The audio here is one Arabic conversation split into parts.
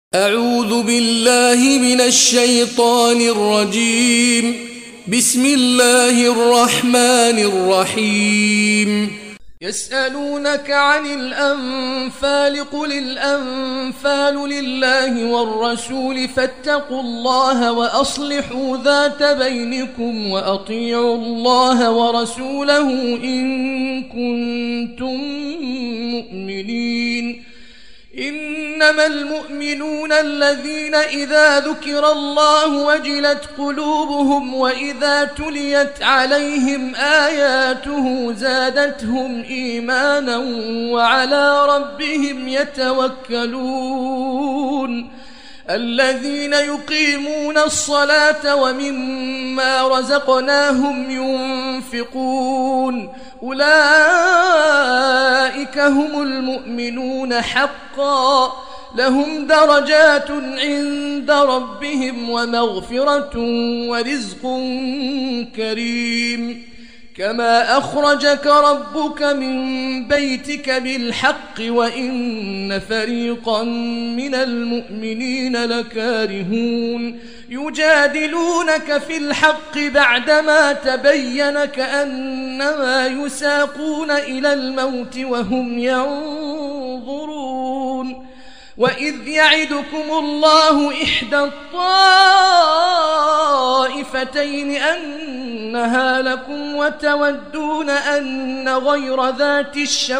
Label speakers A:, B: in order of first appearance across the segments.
A: أعوذ بالله من الشيطان الرجيم. بسم الله الرحمن الرحيم. يسألونك عن الأنفال قل الأنفال لله والرسول فاتقوا الله وأصلحوا ذات بينكم وأطيعوا الله ورسوله إن كنتم مؤمنين. إنما المؤمنون الذين إذا ذكر الله وجلت قلوبهم وإذا تليت عليهم آياته زادتهم إيمانا وعلى ربهم يتوكلون. الذين يقيمون الصلاة ومما رزقناهم ينفقون أولئك هم المؤمنون حقا لهم درجات عند ربهم ومغفرة ورزق كريم. كما أخرجك ربك من بيتك بالحق وإن فريقا من المؤمنين لكارهون. يجادلونك في الحق بعدما تبين كأنما يساقون إلى الموت وهم ينظرون. وإذ يعدكم الله إحدى الطائفتين أنها لكم وتودون أن غير ذات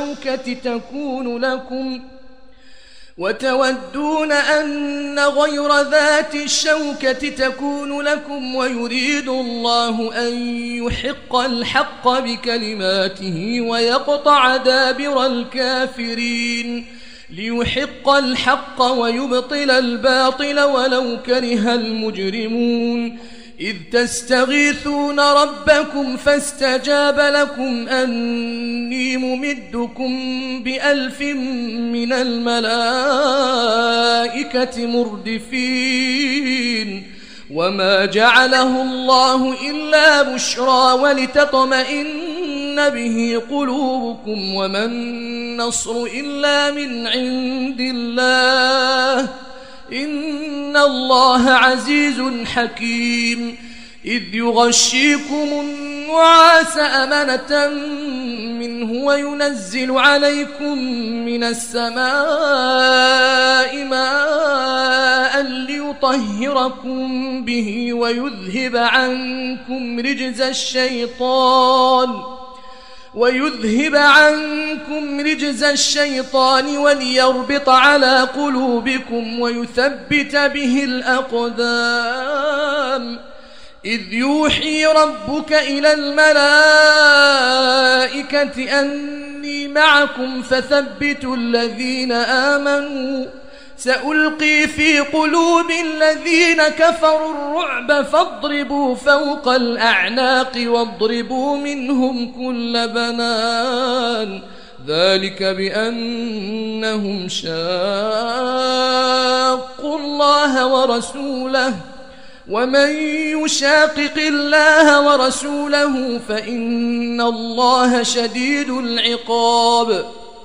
A: الشوكة تكون لكم ويريد الله أن يحق الحق بكلماته ويقطع دابر الكافرين ليحق الحق ويبطل الباطل ولو كره المجرمون. إذ تستغيثون ربكم فاستجاب لكم أني ممدكم ب1000 من الملائكة مردفين. وما جعله الله إلا بشرى ولتطمئن به قلوبكم وما النصر إلا من عند الله إن الله عزيز حكيم. إذ يغشيكم النعاس أمنة منه وينزل عليكم من السماء ماء ليطهركم به ويذهب عنكم رجز الشيطان وليربط على قلوبكم ويثبت به الأقدام. إذ يوحي ربك إلى الملائكة أني معكم فثبتوا الذين آمنوا سألقي في قلوب الذين كفروا الرعب فاضربوا فوق الأعناق واضربوا منهم كل بنان. ذلك بأنهم شاقوا الله ورسوله ومن يشاقق الله ورسوله فإن الله شديد العقاب.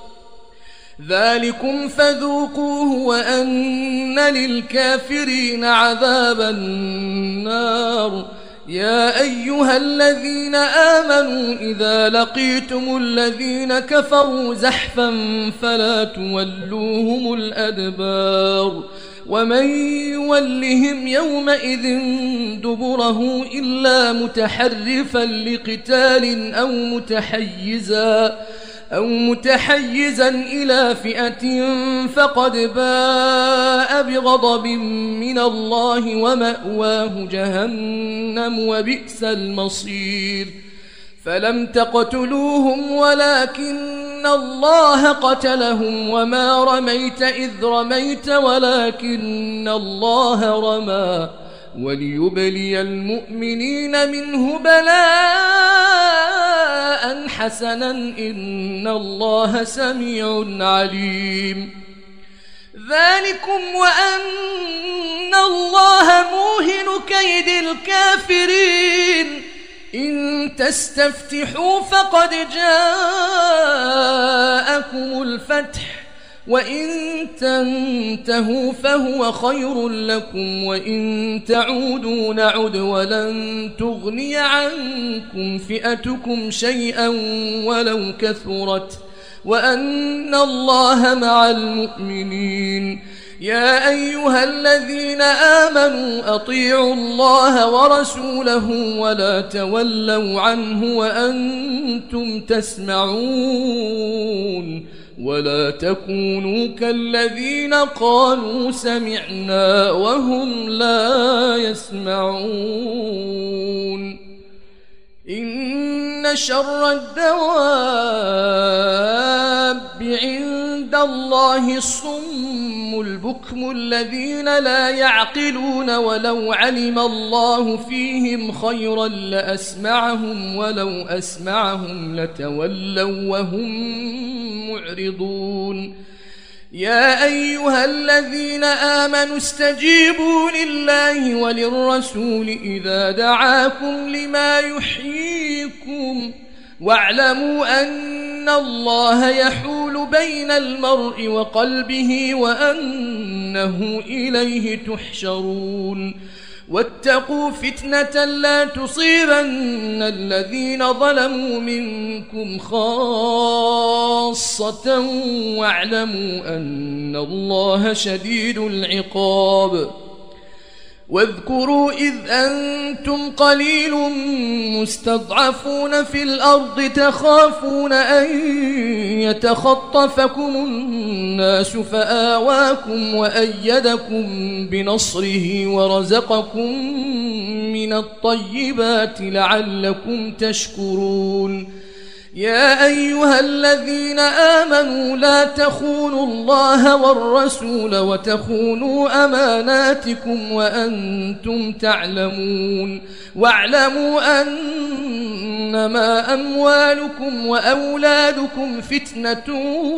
A: ذلكم فذوقوه وأن للكافرين عذاب النار. يا أيها الذين آمنوا إذا لقيتم الذين كفروا زحفا فلا تولوهم الأدبار. ومن يولهم يومئذ دبره إلا متحرفا لقتال أو متحيزا إلى فئة فقد باء بغضب من الله ومأواه جهنم وبئس المصير. فلم تقتلوهم ولكن الله قتلهم وما رميت إذ رميت ولكن الله رمى وليبلي المؤمنين منه بلاء حسنا إن الله سميع عليم. ذلكم وأن الله موهن كيد الكافرين. إن تستفتحوا فقد جاءكم الفتح وإن تنتهوا فهو خير لكم وإن تعودوا نعد ولن تغني عنكم فئتكم شيئا ولو كثرت وأن الله مع المؤمنين. يا أيها الذين آمنوا أطيعوا الله ورسوله ولا تولوا عنه وأنتم تسمعون ولا تكونوا كالذين قالوا سمعنا وهم لا يسمعون. إن شر الدواب عند الله الصم البكم الذين لا يعقلون ولو علم الله فيهم خيرا لأسمعهم ولو أسمعهم لتولوا وهم معرضون. يا أيها الذين آمنوا استجيبوا لله وللرسول إذا دعاكم لما يحييكم واعلموا أن الله يحول بين المرء وقلبه وأنه إليه تحشرون. واتقوا فتنة لا تصيبن الذين ظلموا منكم خاصة واعلموا أن الله شديد العقاب. واذكروا إذ أنتم قليل مستضعفون في الأرض تخافون أن يتخطفكم الناس فآواكم وأيدكم بنصره ورزقكم من الطيبات لعلكم تشكرون. يا أيها الذين آمنوا لا تخونوا الله والرسول وتخونوا أماناتكم وأنتم تعلمون. واعلموا أنما أموالكم وأولادكم فتنة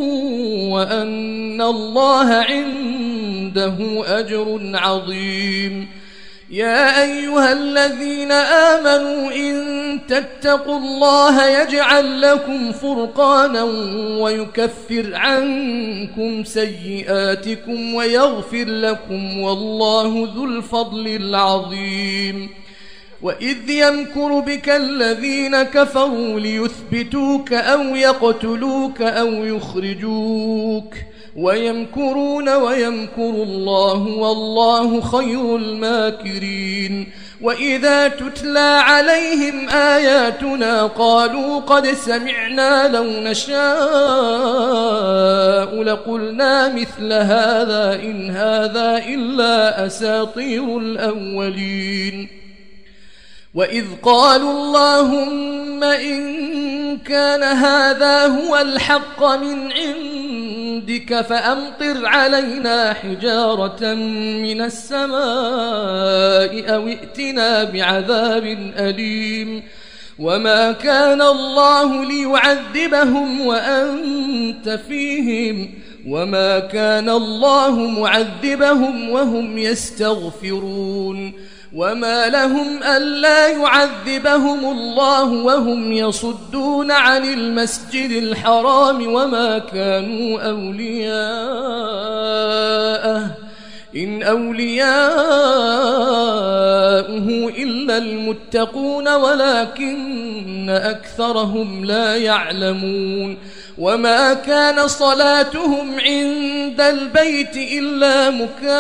A: وأن الله عنده أجر عظيم. يا أيها الذين آمنوا إن تتقوا الله يجعل لكم فرقانا ويكفر عنكم سيئاتكم ويغفر لكم والله ذو الفضل العظيم. وإذ يمكر بك الذين كفروا ليثبتوك أو يقتلوك أو يخرجوك ويمكرون ويمكر الله والله خير الماكرين. وإذا تتلى عليهم آياتنا قالوا قد سمعنا لو نشاء لقلنا مثل هذا إن هذا إلا أساطير الأولين. وإذ قالوا اللهم إن كان هذا هو الحق من عندك فأمطر علينا حجارة من السماء أو ائتنا بعذاب أليم. وما كان الله ليعذبهم وأنت فيهم وما كان الله معذبهم وهم يستغفرون. وما لهم ألا يعذبهم الله وهم يصدون عن المسجد الحرام وما كانوا أولياءه إن أولياؤه إلا المتقون ولكن أكثرهم لا يعلمون. وما كان صلاتهم عند البيت إلا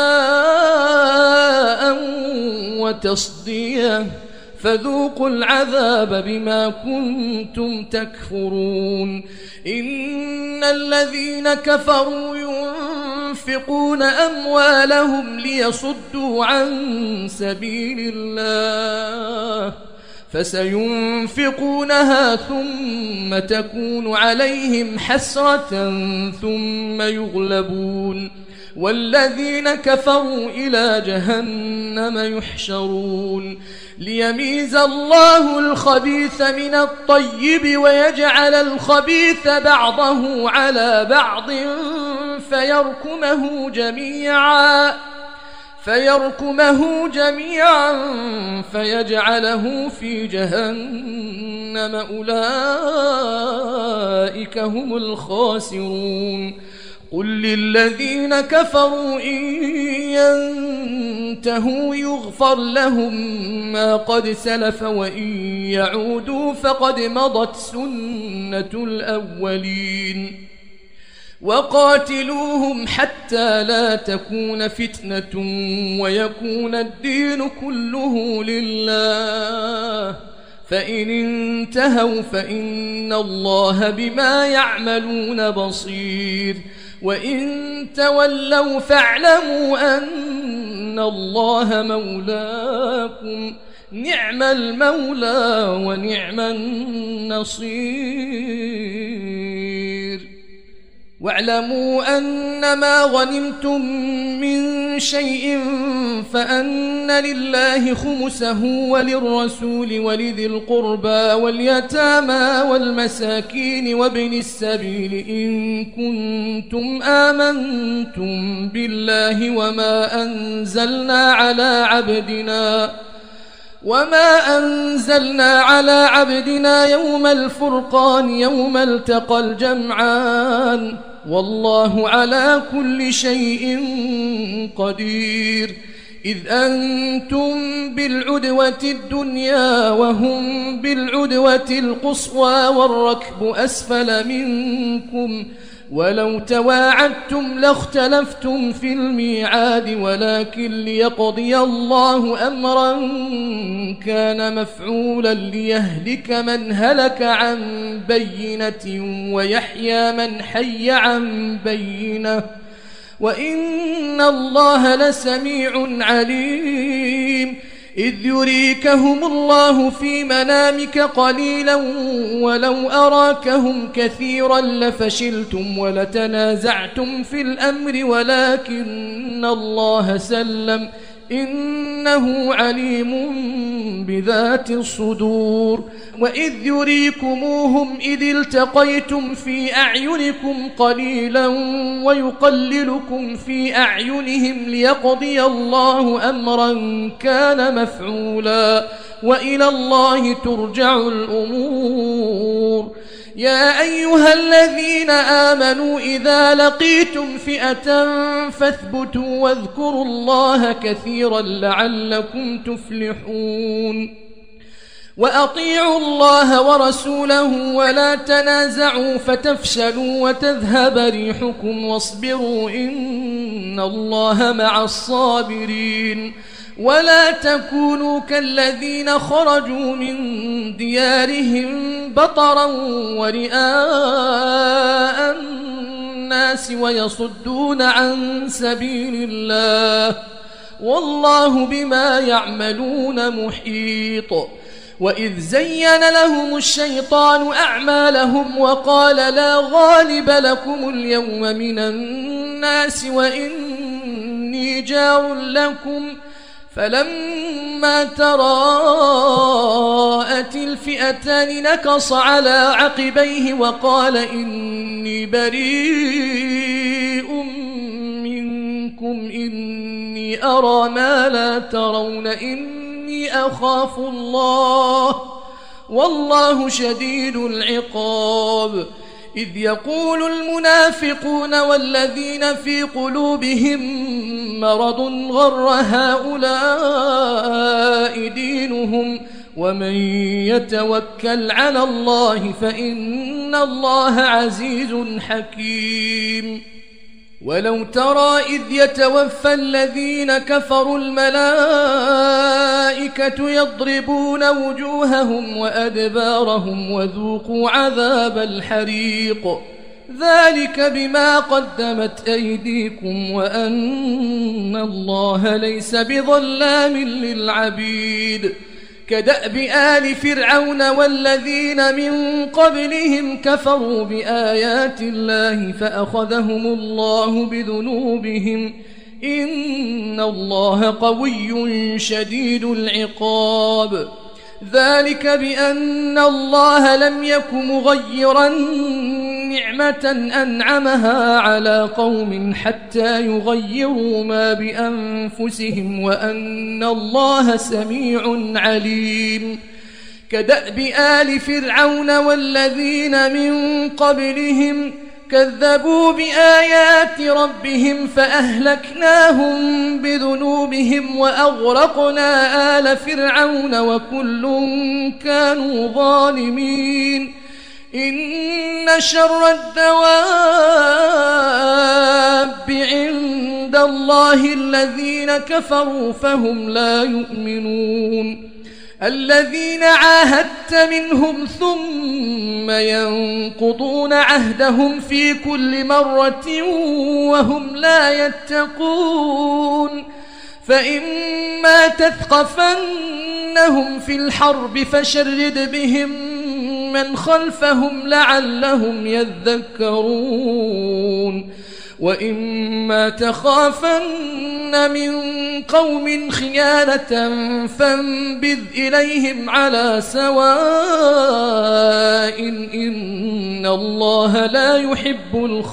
A: مكاء وتصدية فذوقوا العذاب بما كنتم تكفرون. إن الذين كفروا ينفقون أموالهم ليصدوا عن سبيل الله فسينفقونها ثم تكون عليهم حسرة ثم يغلبون والذين كفروا إلى جهنم يحشرون. ليميز الله الخبيث من الطيب ويجعل الخبيث بعضه على بعض فيركمه جميعا فيجعله في جهنم أولئك هم الخاسرون. قل للذين كفروا إن ينتهوا يغفر لهم ما قد سلف وإن يعودوا فقد مضت سنة الأولين وقاتلوهم حتى لا تكون فتنة ويكون الدين كله لله فإن انتهوا فإن الله بما يعملون بصير وإن تولوا فاعلموا أن الله مولاكم نعم المولى ونعم النصير واعلموا أنما غنمتم من شيء فأن لله خمسه وللرسول ولذي القربى واليتامى والمساكين وابن السبيل إن كنتم آمنتم بالله وما أنزلنا على عبدنا يوم الفرقان يوم التقى الجمعان والله على كل شيء قدير إذ أنتم بالعدوة الدنيا وهم بالعدوة القصوى والركب أسفل منكم ولو تواعدتم لاختلفتم في الميعاد ولكن ليقضي الله أمرا كان مفعولا ليهلك من هلك عن بينة ويحيى من حي عن بينة وإن الله لسميع عليم إذ يريكهم الله في منامك قليلا ولو أراكهم كثيرا لفشلتم ولتنازعتم في الأمر ولكن الله سلم إنه عليم بذات الصدور وإذ يريكموهم إذ التقيتم في أعينكم قليلا ويقللكم في أعينهم ليقضي الله أمرا كان مفعولا وإلى الله ترجع الأمور يا أيها الذين آمنوا إذا لقيتم فئة فاثبتوا واذكروا الله كثيرا لعلكم تفلحون وأطيعوا الله ورسوله ولا تنازعوا فتفشلوا وتذهب ريحكم واصبروا إن الله مع الصابرين ولا تكونوا كالذين خرجوا من ديارهم بطرا ورئاء الناس ويصدون عن سبيل الله والله بما يعملون محيط وإذ زين لهم الشيطان أعمالهم وقال لا غالب لكم اليوم من الناس وإني جار لكم فلما تراءت الفئتان نكص على عقبيه وقال إني بريء منكم إني أرى ما لا ترون إني أخاف الله والله شديد العقاب إذ يقول المنافقون والذين في قلوبهم مرض غر هؤلاء دينهم ومن يتوكل على الله فإن الله عزيز حكيم ولو ترى إذ يتوفى الذين كفروا الملائكة يضربون وجوههم وأدبارهم وذوقوا عذاب الحريق ذلك بما قدمت أيديكم وأن الله ليس بظلام للعبيد كدأب آل فرعون والذين من قبلهم كفروا بآيات الله فأخذهم الله بذنوبهم إن الله قوي شديد العقاب ذلك بأن الله لم يك مغيرا نعمة أنعمها على قوم حتى يغيروا ما بأنفسهم وأن الله سميع عليم كدأب آل فرعون والذين من قبلهم كذبوا بآيات ربهم فأهلكناهم بذنوبهم وأغرقنا آل فرعون وكل كانوا ظالمين إن شر الدواب عند الله الذين كفروا فهم لا يؤمنون الذين عاهدت منهم ثم ينقضون عهدهم في كل مرة وهم لا يتقون فإما تثقفنهم في الحرب فشرد بهم من خلفهم لعلهم يذكرون وإما تخافن من قوم خيانة فانبذ إليهم على سواء إن الله لا يحب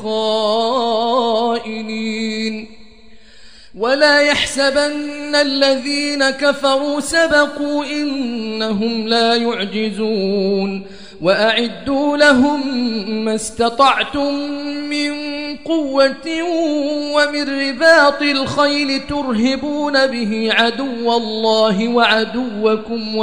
A: الخائنين ولا يحسبن الذين كفروا سبقوا إنهم لا يعجزون وأعدوا لهم ما استطعتم من قوة ومن رباط الخيل ترهبون به عدو الله وعدوكم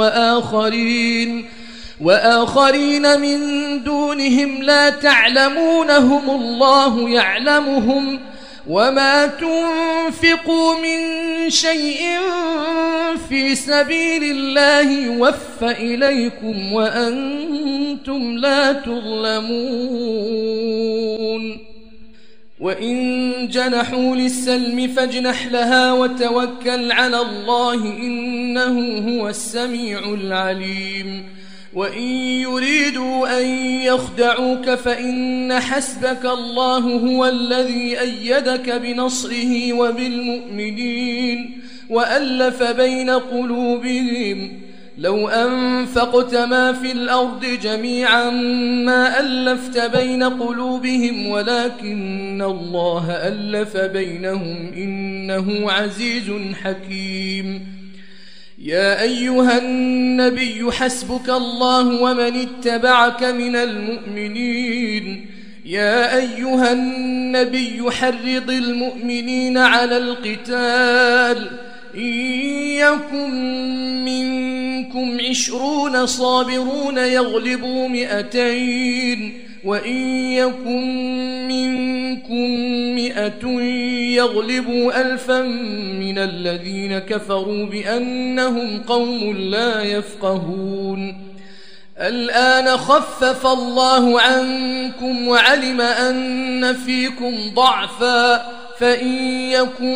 A: وآخرين من دونهم لا تعلمونهم الله يعلمهم وما تنفقوا من شيء في سبيل الله يوفى إليكم وأنتم لا تظلمون وإن جنحوا للسلم فاجنح لها وتوكل على الله إنه هو السميع العليم وإن يريدوا أن يخدعوك فإن حسبك الله هو الذي أيدك بنصره وبالمؤمنين وألف بين قلوبهم لو أنفقت ما في الأرض جميعا ما ألفت بين قلوبهم ولكن الله ألف بينهم إنه عزيز حكيم يا أيها النبي حسبك الله ومن اتبعك من المؤمنين يا أيها النبي حرض المؤمنين على القتال إن يكن منكم 20 صابرون يغلبوا 200 وإن يكن منكم 100 يغلبوا 1000 من الذين كفروا بأنهم قوم لا يفقهون الآن خفف الله عنكم وعلم أن فيكم ضعفا فإن يكن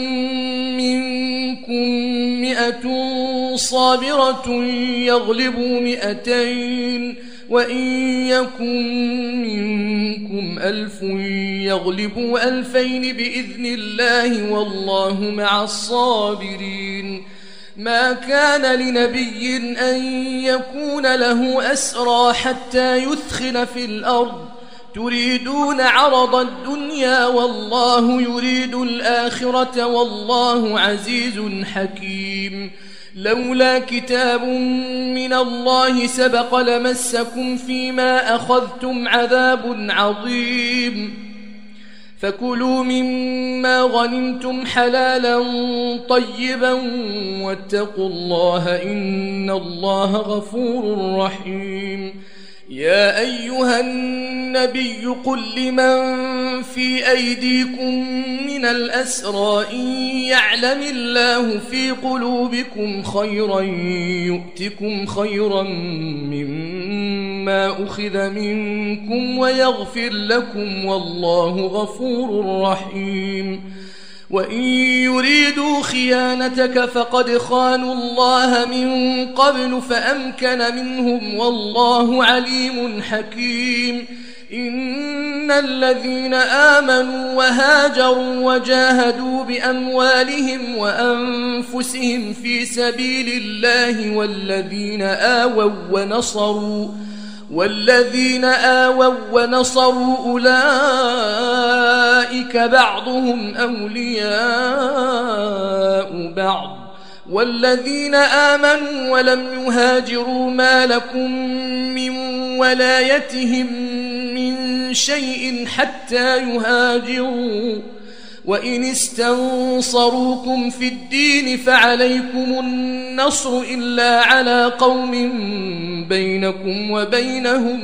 A: منكم 100 صابرة يغلبوا 200 وإن يكن منكم 1000 يغلبوا 2000 بإذن الله والله مع الصابرين ما كان لنبي أن يكون له أسرى حتى يثخن في الأرض تريدون عرض الدنيا والله يريد الآخرة والله عزيز حكيم لولا كتاب من الله سبق لمسكم فيما أخذتم عذاب عظيم فكلوا مما غنمتم حلالا طيبا واتقوا الله إن الله غفور رحيم يا أيها النبي قل لمن في أيديكم من الأسرى إن يعلم الله في قلوبكم خيرا يؤتكم خيرا مما أخذ منكم ويغفر لكم والله غفور رحيم وإن يريدوا خيانتك فقد خانوا الله من قبل فأمكن منهم والله عليم حكيم إن الذين آمنوا وهاجروا وجاهدوا بأموالهم وأنفسهم في سبيل الله والذين آووا ونصروا أولئك بعضهم أولياء بعض والذين آمنوا ولم يهاجروا ما لكم من ولايتهم من شيء حتى يهاجروا، وإن استنصروكم في الدين فعليكم النصر إلا على قوم بينكم وبينهم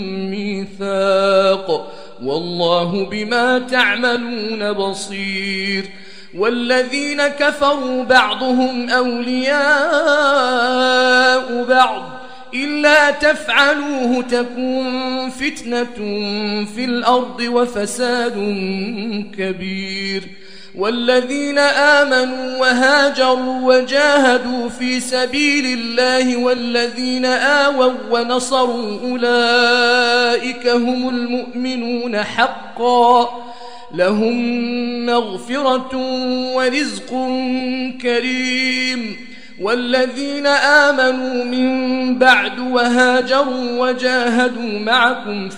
A: ميثاق، والله بما تعملون بصير. والذين كفروا بعضهم أولياء بعض إلا تفعلوه تكن فتنة في الأرض وفساد كبير. والذين آمنوا وهاجروا وجاهدوا في سبيل الله والذين آووا ونصروا أولئك هم المؤمنون حقا، لهم مغفرة ورزق كريم. والذين آمنوا من بعد وهاجروا وجاهدوا معكم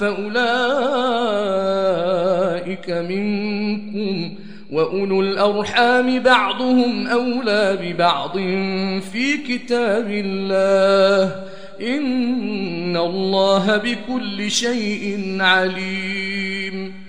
A: فأولئك منكم، وأولو الأرحام بعضهم أولى ببعض في كتاب الله، إن الله بكل شيء عليم.